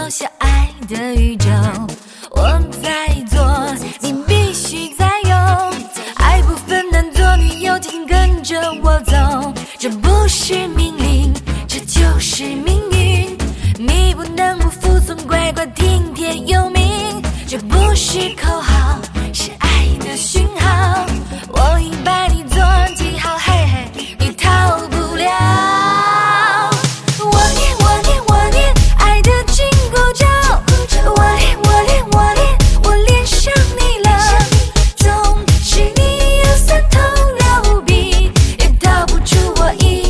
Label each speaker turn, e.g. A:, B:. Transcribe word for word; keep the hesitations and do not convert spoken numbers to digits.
A: 下爱的宇宙，我在做，你必须在用。爱不分男左女右，紧跟着我走。这不是命令，这就是命运。你不能不服从，乖乖听天由命。这不是口号，是爱的讯号。我已把你做记号，嘿嘿，你逃不了。我念我念我念爱的紧箍咒，我练我练我练我练上你了。总是你有三头六臂，也逃不出我意。